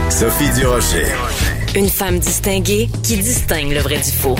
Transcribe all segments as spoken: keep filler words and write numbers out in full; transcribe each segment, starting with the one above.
Sophie Durocher. Une femme distinguée qui distingue le vrai du faux.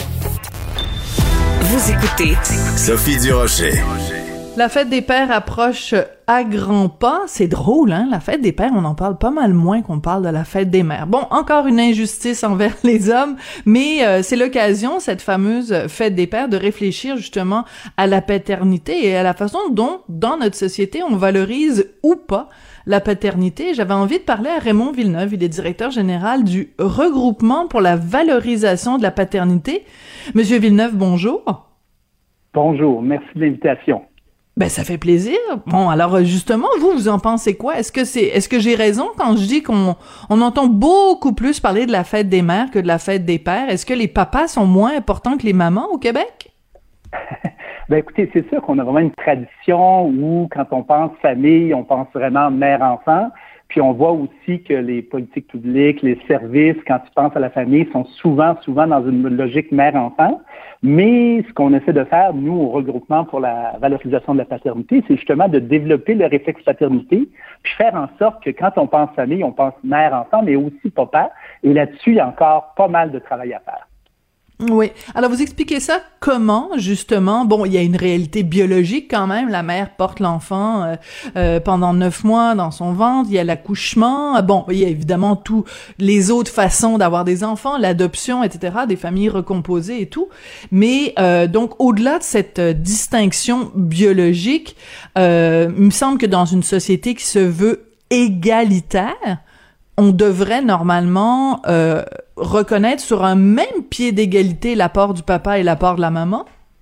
Vous écoutez Sophie Durocher. La fête des pères approche à grands pas. C'est drôle, hein? La fête des pères, on en parle pas mal moins qu'on parle de la fête des mères. Bon, encore une injustice envers les hommes, mais euh, c'est l'occasion, cette fameuse fête des pères, de réfléchir justement à la paternité et à la façon dont, dans notre société, on valorise ou pas la paternité. J'avais envie de parler à Raymond Villeneuve. Il est directeur général du Regroupement pour la valorisation de la paternité. Monsieur Villeneuve, bonjour. Bonjour, merci de l'invitation. Ben, ça fait plaisir. Bon, alors, justement, vous, vous en pensez quoi? Est-ce que c'est, est-ce que j'ai raison quand je dis qu'on, on entend beaucoup plus parler de la fête des mères que de la fête des pères? Est-ce que les papas sont moins importants que les mamans au Québec? Ben, écoutez, c'est sûr qu'on a vraiment une tradition où, quand on pense famille, on pense vraiment mère-enfant. Puis on voit aussi que les politiques publiques, les services, quand tu penses à la famille, sont souvent, souvent dans une logique mère-enfant. Mais ce qu'on essaie de faire, nous, au regroupement pour la valorisation de la paternité, c'est justement de développer le réflexe paternité, puis faire en sorte que quand on pense famille, on pense mère-enfant, mais aussi papa. Et là-dessus, il y a encore pas mal de travail à faire. Oui. Alors, vous expliquez ça comment, justement? Bon, il y a une réalité biologique quand même. La mère porte l'enfant euh, euh, pendant neuf mois dans son ventre. Il y a l'accouchement. Bon, il y a évidemment tous les autres façons d'avoir des enfants, l'adoption, et cetera, des familles recomposées et tout. Mais euh, donc, au-delà de cette euh, distinction biologique, euh, il me semble que dans une société qui se veut égalitaire, on devrait normalement euh, reconnaître sur un même pied d'égalité l'apport du papa et l'apport de la maman?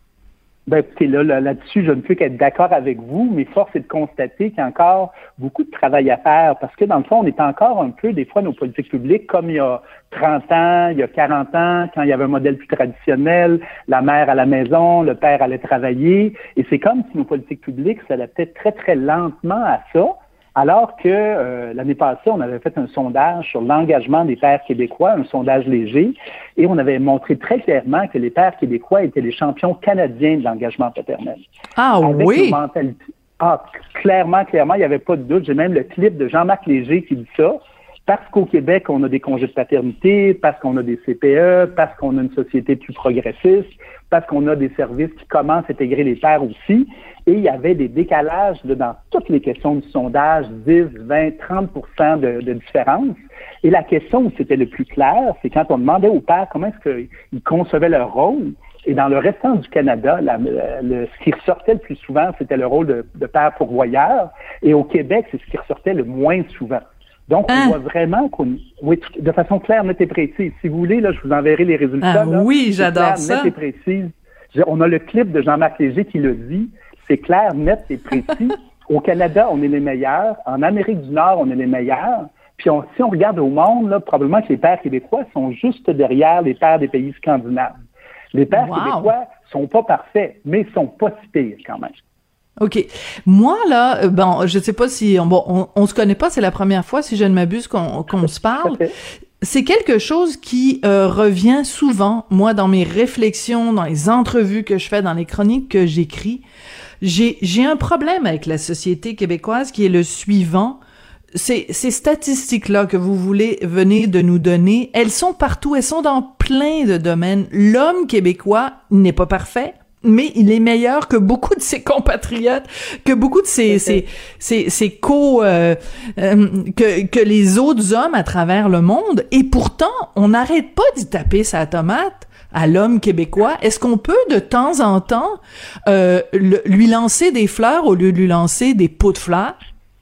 Ben, écoutez, là, là, là-dessus, je ne peux qu'être d'accord avec vous, mais force est de constater qu'il y a encore beaucoup de travail à faire parce que, dans le fond, on est encore un peu, des fois, nos politiques publiques, comme il y a trente ans, il y a quarante ans, quand il y avait un modèle plus traditionnel, la mère à la maison, le père allait travailler, et c'est comme si nos politiques publiques s'adaptaient très, très lentement à ça. Alors que euh, l'année passée, on avait fait un sondage sur l'engagement des pères québécois, un sondage léger, et on avait montré très clairement que les pères québécois étaient les champions canadiens de l'engagement paternel. Ah avec oui? Une mentalité... Ah, clairement, clairement, il n'y avait pas de doute. J'ai même le clip de Jean-Marc Léger qui dit ça. Parce qu'au Québec, on a des congés de paternité, parce qu'on a des C P E, parce qu'on a une société plus progressiste, parce qu'on a des services qui commencent à intégrer les pères aussi. Et il y avait des décalages là, dans toutes les questions du sondage, dix, vingt, trente pour cent de, de différence. Et la question où c'était le plus clair, c'est quand on demandait aux pères comment est-ce qu'ils concevaient leur rôle. Et dans le restant du Canada, la, le, ce qui ressortait le plus souvent, c'était le rôle de, de père pourvoyeur. Et au Québec, c'est ce qui ressortait le moins souvent. Donc, on hein? voit vraiment qu'on... Oui, de façon claire, nette et précise. Si vous voulez, là, je vous enverrai les résultats. Ah, là. oui, j'adore clair, ça. Nette et précise. On a le clip de Jean-Marc Léger qui le dit. C'est clair, net et précis. Au Canada, on est les meilleurs. En Amérique du Nord, on est les meilleurs. Puis on, si on regarde au monde, là, probablement que les pères québécois sont juste derrière les pères des pays scandinaves. Les pères wow. québécois sont pas parfaits, mais ils sont pas si pires quand même. OK. Moi, là, bon, je sais pas si... Bon, on, on se connaît pas, c'est la première fois, si je ne m'abuse, qu'on, qu'on se parle. C'est quelque chose qui euh, revient souvent, moi, dans mes réflexions, dans les entrevues que je fais, dans les chroniques que j'écris. J'ai, j'ai un problème avec la société québécoise qui est le suivant. Ces, ces statistiques-là que vous voulez venir de nous donner, elles sont partout, elles sont dans plein de domaines. L'homme québécois n'est pas parfait, mais il est meilleur que beaucoup de ses compatriotes, que beaucoup de ses, ses, ses, ses co, euh, euh, que, que les autres hommes à travers le monde. Et pourtant, on n'arrête pas d'y taper sa tomate à l'homme québécois. Est-ce qu'on peut, de temps en temps, euh, le, lui lancer des fleurs au lieu de lui lancer des pots de fleurs?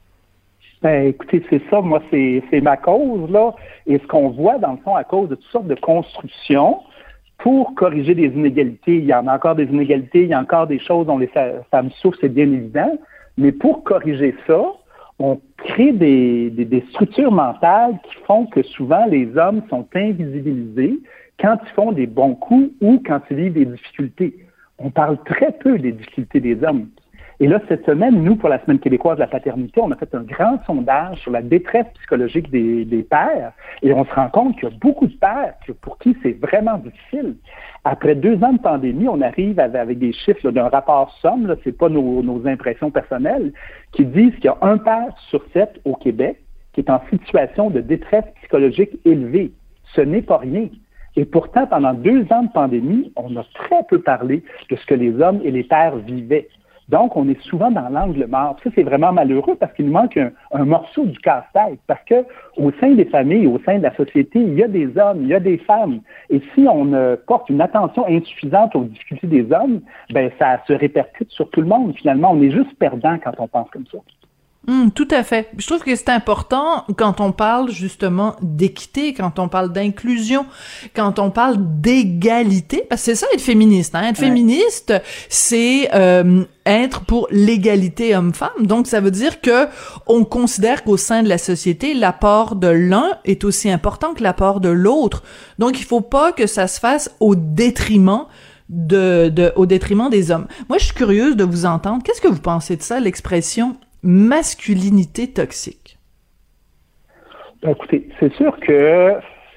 Ben, écoutez, c'est ça, moi, c'est, c'est ma cause, là. Et ce qu'on voit, dans le fond, à cause de toutes sortes de constructions, pour corriger des inégalités, il y en a encore des inégalités, il y a encore des choses dont les femmes souffrent, c'est bien évident, mais pour corriger ça, on crée des, des, des structures mentales qui font que souvent les hommes sont invisibilisés quand ils font des bons coups ou quand ils vivent des difficultés. On parle très peu des difficultés des hommes. Et là, cette semaine, nous, pour la Semaine québécoise de la paternité, on a fait un grand sondage sur la détresse psychologique des, des pères et on se rend compte qu'il y a beaucoup de pères pour qui c'est vraiment difficile. Après deux ans de pandémie, on arrive avec des chiffres là, d'un rapport Somme, là, c'est pas nos, nos impressions personnelles, qui disent qu'il y a un père sur sept au Québec qui est en situation de détresse psychologique élevée. Ce n'est pas rien. Et pourtant, pendant deux ans de pandémie, on a très peu parlé de ce que les hommes et les pères vivaient. Donc, on est souvent dans l'angle mort. Ça, c'est vraiment malheureux parce qu'il nous manque un, un morceau du casse-tête. Parce que au sein des familles, au sein de la société, il y a des hommes, il y a des femmes. Et si on euh, porte une attention insuffisante aux difficultés des hommes, ben ça se répercute sur tout le monde. Finalement, on est juste perdant quand on pense comme ça. Hum, tout à fait. Je trouve que c'est important quand on parle justement d'équité, quand on parle d'inclusion, quand on parle d'égalité, parce que c'est ça être féministe. Hein? Être ouais. féministe, c'est euh, être pour l'égalité homme-femme. Donc ça veut dire que on considère qu'au sein de la société, l'apport de l'un est aussi important que l'apport de l'autre. Donc il faut pas que ça se fasse au détriment de, de au détriment des hommes. Moi, je suis curieuse de vous entendre. Qu'est-ce que vous pensez de ça, l'expression masculinité toxique? Écoutez, c'est sûr que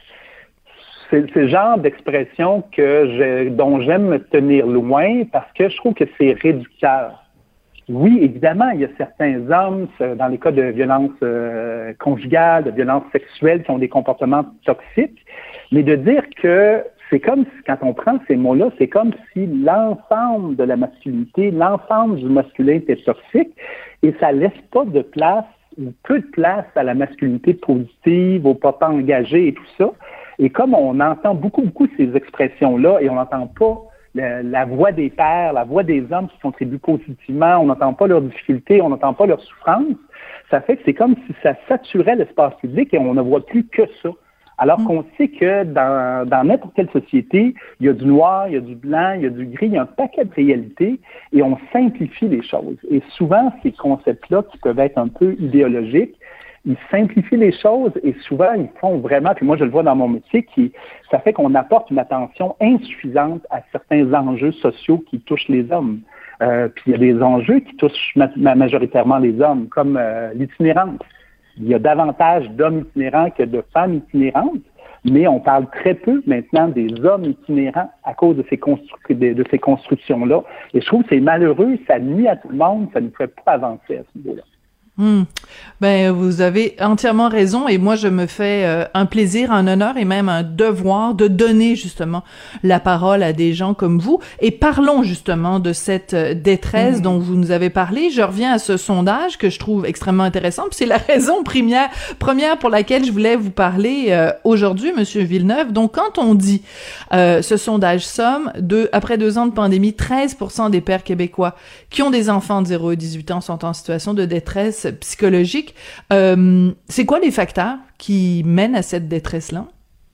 c'est, c'est le genre d'expression que je, dont j'aime me tenir loin parce que je trouve que c'est réducteur. Oui, évidemment, il y a certains hommes, dans les cas de violence euh, conjugale, de violence sexuelle, qui ont des comportements toxiques, mais de dire que c'est comme si, quand on prend ces mots-là, c'est comme si l'ensemble de la masculinité, l'ensemble du masculin était toxique et ça laisse pas de place ou peu de place à la masculinité positive, au papa engagé et tout ça. Et comme on entend beaucoup, beaucoup ces expressions-là et on n'entend pas la, la voix des pères, la voix des hommes qui contribuent positivement, on n'entend pas leurs difficultés, on n'entend pas leurs souffrances, ça fait que c'est comme si ça saturait l'espace public et on ne voit plus que ça. Alors mmh. qu'on sait que dans, dans n'importe quelle société, il y a du noir, il y a du blanc, il y a du gris, il y a un paquet de réalités et on simplifie les choses. Et souvent, ces concepts-là qui peuvent être un peu idéologiques, ils simplifient les choses et souvent, ils font vraiment, puis moi je le vois dans mon métier, qui, ça fait qu'on apporte une attention insuffisante à certains enjeux sociaux qui touchent les hommes. Euh, puis il y a des enjeux qui touchent ma- majoritairement les hommes, comme euh, l'itinérance. Il y a davantage d'hommes itinérants que de femmes itinérantes, mais on parle très peu maintenant des hommes itinérants à cause de ces, constru- de, de ces constructions-là. Et je trouve que c'est malheureux, ça nuit à tout le monde, ça ne fait pas avancer à ce niveau-là. Hum. Ben vous avez entièrement raison et moi je me fais euh, un plaisir, un honneur et même un devoir de donner justement la parole à des gens comme vous et parlons justement de cette détresse mmh. dont vous nous avez parlé. Je reviens à ce sondage que je trouve extrêmement intéressant puis c'est la raison première première pour laquelle je voulais vous parler euh, aujourd'hui, Monsieur Villeneuve. Donc quand on dit euh, ce sondage somme de après deux ans de pandémie, treize pour cent des pères québécois qui ont des enfants de zéro à dix-huit ans sont en situation de détresse psychologique. Euh, c'est quoi les facteurs qui mènent à cette détresse-là?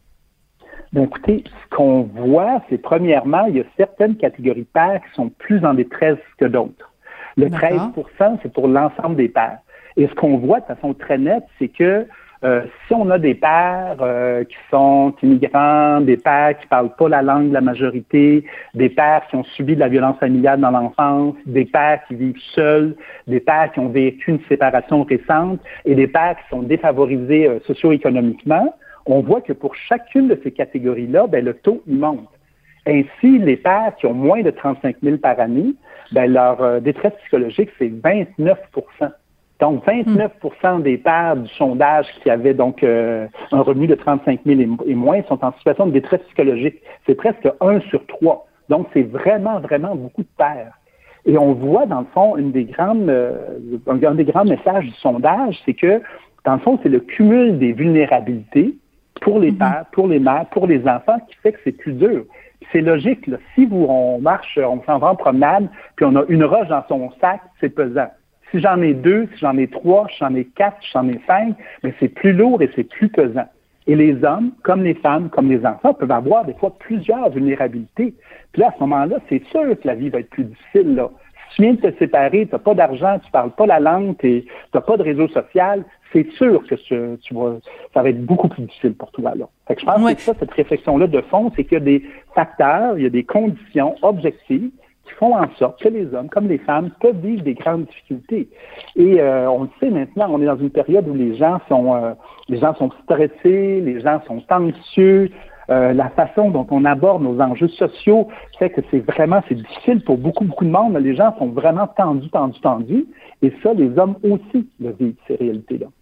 Bien, écoutez, ce qu'on voit, c'est premièrement, il y a certaines catégories de pères qui sont plus en détresse que d'autres. Le D'accord. treize pour cent, c'est pour l'ensemble des pères. Et ce qu'on voit de façon très nette, c'est que euh, si on a des pères euh, qui sont immigrants, des pères qui parlent pas la langue de la majorité, des pères qui ont subi de la violence familiale dans l'enfance, des pères qui vivent seuls, des pères qui ont vécu une séparation récente et des pères qui sont défavorisés euh, socio-économiquement, on voit que pour chacune de ces catégories-là, ben, le taux il monte. Ainsi, les pères qui ont moins de trente-cinq mille par année, ben, leur euh, détresse psychologique, c'est vingt-neuf pour cent. Donc, vingt-neuf pour cent des pères du sondage qui avaient donc euh, un revenu de trente-cinq mille et, et moins sont en situation de détresse psychologique. C'est presque un sur trois. Donc, c'est vraiment, vraiment beaucoup de pères. Et on voit, dans le fond, une des grandes, euh, un, un des grands messages du sondage, c'est que, dans le fond, c'est le cumul des vulnérabilités pour les pères, pour les mères, pour les enfants qui fait que c'est plus dur. C'est logique, là. Si vous, on marche, on s'en va en promenade, puis on a une roche dans son sac, c'est pesant. Si j'en ai deux, si j'en ai trois, si j'en ai quatre, si j'en ai cinq, mais c'est plus lourd et c'est plus pesant. Et les hommes, comme les femmes, comme les enfants, peuvent avoir des fois plusieurs vulnérabilités. Puis là, à ce moment-là, c'est sûr que la vie va être plus difficile, là. Si tu viens de te séparer, tu n'as pas d'argent, tu parles pas la langue, tu n'as pas de réseau social, c'est sûr que tu, tu vas, ça va être beaucoup plus difficile pour toi, là. Fait que je pense ouais. que ça, cette réflexion-là de fond, c'est qu'il y a des facteurs, il y a des conditions objectives qui font en sorte que les hommes, comme les femmes, peuvent vivre des grandes difficultés. Et euh, on le sait maintenant, on est dans une période où les gens sont, euh, les gens sont stressés, les gens sont anxieux. Euh, la façon dont on aborde nos enjeux sociaux fait que c'est vraiment, c'est difficile pour beaucoup, beaucoup de monde. Les gens sont vraiment tendus, tendus, tendus. Et ça, les hommes aussi le vivent, ces réalités-là.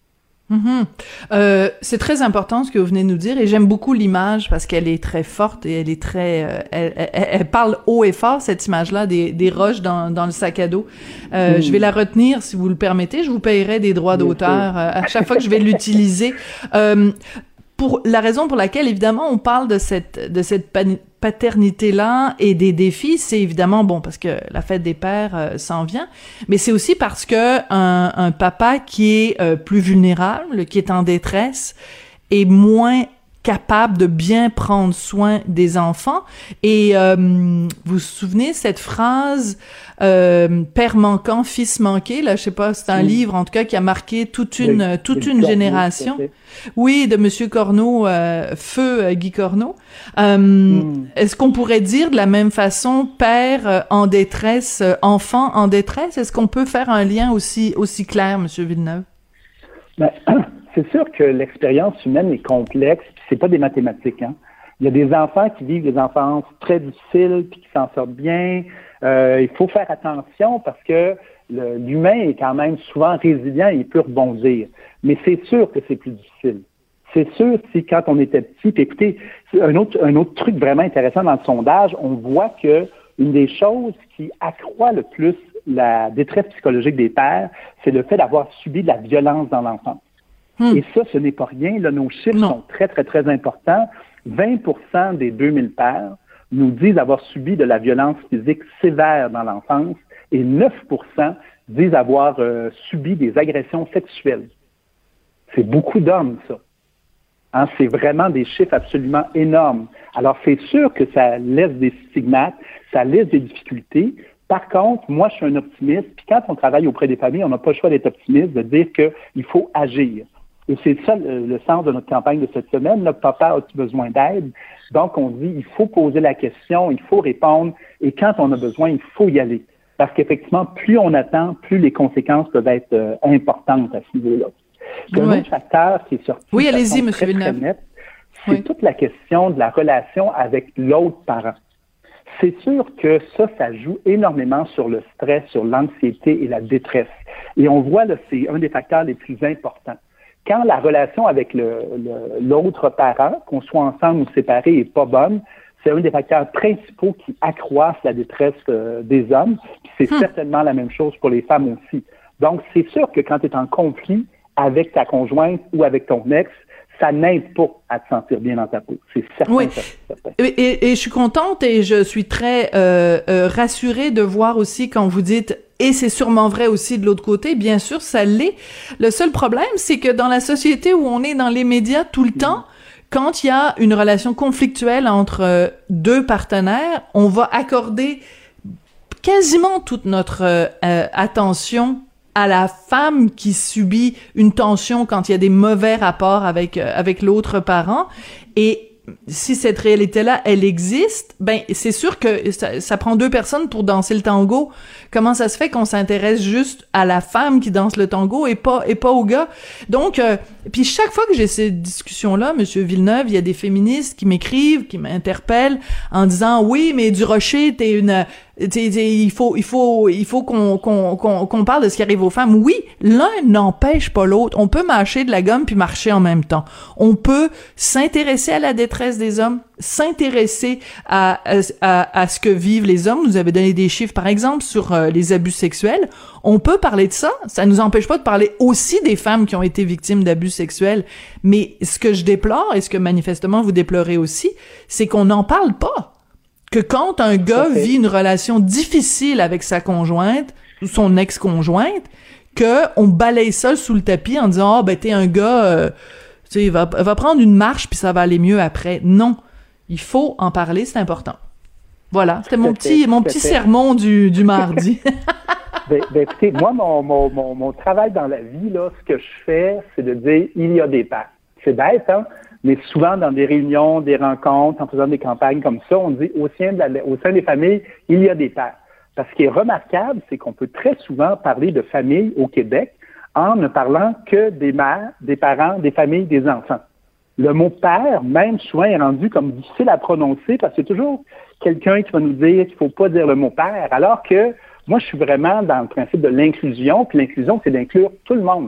Mm-hmm. Euh, c'est très important ce que vous venez de nous dire et j'aime beaucoup l'image parce qu'elle est très forte et elle est très, euh, elle, elle, elle parle haut et fort, cette image-là des, des roches dans, dans le sac à dos. Euh, mm. Je vais la retenir si vous le permettez. Je vous payerai des droits d'auteur euh, à chaque fois que je vais l'utiliser. Euh, pour la raison pour laquelle évidemment on parle de cette de cette paternité-là et des défis, c'est évidemment bon parce que la fête des pères euh, s'en vient, mais c'est aussi parce que un, un papa qui est euh, plus vulnérable, qui est en détresse, est moins capable de bien prendre soin des enfants. Et euh, vous vous souvenez cette phrase euh, père manquant, fils manqué, là, je sais pas, c'est un mmh. livre en tout cas qui a marqué toute une de, toute de une Corneau, génération. Oui, de Monsieur Corneau, euh, feu euh, Guy Corneau. Euh, mmh. Est-ce qu'on pourrait dire de la même façon père euh, en détresse, euh, enfant en détresse? Est-ce qu'on peut faire un lien aussi aussi clair, Monsieur Villeneuve? Ben, c'est sûr que l'expérience humaine est complexe, puis c'est pas des mathématiques, hein. Il y a des enfants qui vivent des enfances très difficiles, puis qui s'en sortent bien. Euh, il faut faire attention parce que le, l'humain est quand même souvent résilient et il peut rebondir. Mais c'est sûr que c'est plus difficile. C'est sûr si quand on était petit, puis écoutez, un autre, un autre truc vraiment intéressant dans le sondage, on voit que une des choses qui accroît le plus la détresse psychologique des pères, c'est le fait d'avoir subi de la violence dans l'enfance. Hum. Et ça, ce n'est pas rien. Là, nos chiffres non. sont très, très, très importants. vingt pour cent des deux mille pères nous disent avoir subi de la violence physique sévère dans l'enfance et neuf pour cent disent avoir euh, subi des agressions sexuelles. C'est beaucoup d'hommes, ça. Hein, c'est vraiment des chiffres absolument énormes. Alors, c'est sûr que ça laisse des stigmates, ça laisse des difficultés. Par contre, moi, je suis un optimiste. Puis quand on travaille auprès des familles, on n'a pas le choix d'être optimiste, de dire qu'il faut agir. Et c'est ça le, le sens de notre campagne de cette semaine. Notre papa a-t-il besoin d'aide? Donc, on dit, il faut poser la question, il faut répondre. Et quand on a besoin, il faut y aller. Parce qu'effectivement, plus on attend, plus les conséquences peuvent être euh, importantes à ce niveau-là. Un ouais. autre facteur qui est sorti oui, allez-y, M. Villeneuve. Net, c'est oui. toute la question de la relation avec l'autre parent. C'est sûr que ça, ça joue énormément sur le stress, sur l'anxiété et la détresse. Et on voit, là, c'est un des facteurs les plus importants. Quand la relation avec le, le, l'autre parent, qu'on soit ensemble ou séparés, est pas bonne, c'est un des facteurs principaux qui accroissent la détresse euh, des hommes. Puis c'est hum. certainement la même chose pour les femmes aussi. Donc, c'est sûr que quand tu es en conflit avec ta conjointe ou avec ton ex, ça n'aide pas à te sentir bien dans ta peau. C'est certain. Oui. certain. Et, et, et je suis contente et je suis très euh, euh, rassurée de voir aussi quand vous dites et c'est sûrement vrai aussi de l'autre côté, bien sûr, ça l'est. Le seul problème, c'est que dans la société où on est dans les médias tout le mmh. temps, quand il y a une relation conflictuelle entre euh, deux partenaires, on va accorder quasiment toute notre euh, euh, attention à la femme qui subit une tension quand il y a des mauvais rapports avec euh, avec l'autre parent. Et si cette réalité-là, elle existe, ben c'est sûr que ça, ça prend deux personnes pour danser le tango. Comment ça se fait qu'on s'intéresse juste à la femme qui danse le tango et pas et pas au gars? Donc, euh, puis chaque fois que j'ai ces discussions-là, Monsieur Villeneuve, il y a des féministes qui m'écrivent, qui m'interpellent en disant oui, mais Durocher, t'es une T'sais, t'sais, il faut, il faut, il faut qu'on, qu'on, qu'on, qu'on parle de ce qui arrive aux femmes. Oui, l'un n'empêche pas l'autre. On peut mâcher de la gomme puis marcher en même temps. On peut s'intéresser à la détresse des hommes, s'intéresser à, à, à ce que vivent les hommes. Vous avez donné des chiffres, par exemple, sur euh, les abus sexuels. On peut parler de ça. Ça nous empêche pas de parler aussi des femmes qui ont été victimes d'abus sexuels. Mais ce que je déplore et ce que manifestement vous déplorez aussi, c'est qu'on n'en parle pas. Que quand un gars okay. vit une relation difficile avec sa conjointe ou son ex-conjointe, que on balaye ça sous le tapis en disant ah oh, ben t'es un gars, euh, tu sais va va prendre une marche puis ça va aller mieux après. Non, il faut en parler, c'est important. Voilà, c'était mon petit mon petit sermon du du mardi. ben, ben écoutez, moi mon, mon mon mon travail dans la vie là, ce que je fais, c'est de dire il y a des pères. C'est bête hein. Mais souvent, dans des réunions, des rencontres, en faisant des campagnes comme ça, on dit au sein, de la, au sein des familles, il y a des pères. Parce ce qui est remarquable, c'est qu'on peut très souvent parler de famille au Québec en ne parlant que des mères, des parents, des familles, des enfants. Le mot père, même souvent, est rendu comme difficile à prononcer parce qu'il y a toujours quelqu'un qui va nous dire qu'il ne faut pas dire le mot père, alors que moi, je suis vraiment dans le principe de l'inclusion, puis l'inclusion, c'est d'inclure tout le monde.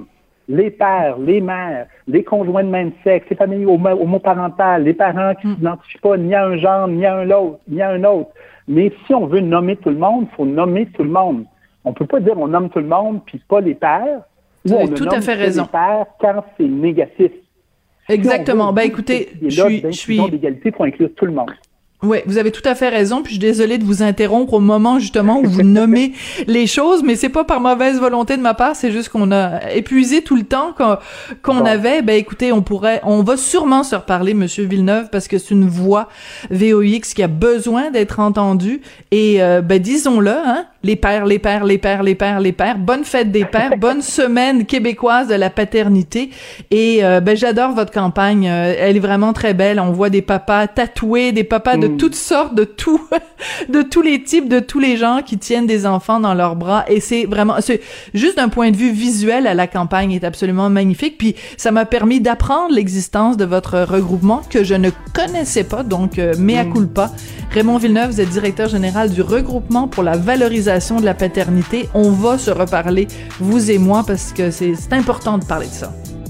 les pères, les mères, les conjoints de même sexe, les familles homo- homoparentales, les parents qui ne s'identifient pas ni à un genre, ni à un autre, ni à un autre. Mais si on veut nommer tout le monde, il faut nommer tout le monde. On peut pas dire on nomme tout le monde puis pas les pères. Vous avez tout à fait raison. Les pères quand c'est négatif. Exactement. Si ben écoutez, je suis, je suis. D'égalité pour inclure tout le monde. Oui, vous avez tout à fait raison, puis je suis désolée de vous interrompre au moment justement où vous nommez les choses, mais c'est pas par mauvaise volonté de ma part, c'est juste qu'on a épuisé tout le temps qu'on, qu'on bon. avait. Ben écoutez, on pourrait, on va sûrement se reparler, Monsieur Villeneuve, parce que c'est une voix V O X qui a besoin d'être entendue, et euh, ben disons-le, hein, les pères, les pères, les pères, les pères, les pères, bonne fête des pères, bonne semaine québécoise de la paternité, et euh, ben j'adore votre campagne, elle est vraiment très belle, on voit des papas tatoués, des papas de toutes sortes, de tout, de tous les types, de tous les gens qui tiennent des enfants dans leurs bras, et c'est vraiment, c'est juste d'un point de vue visuel, la campagne est absolument magnifique, puis ça m'a permis d'apprendre l'existence de votre regroupement que je ne connaissais pas, donc euh, mea culpa. Raymond Villeneuve, vous êtes directeur général du regroupement pour la valorisation de la paternité. On va se reparler, vous et moi, parce que c'est, c'est important de parler de ça.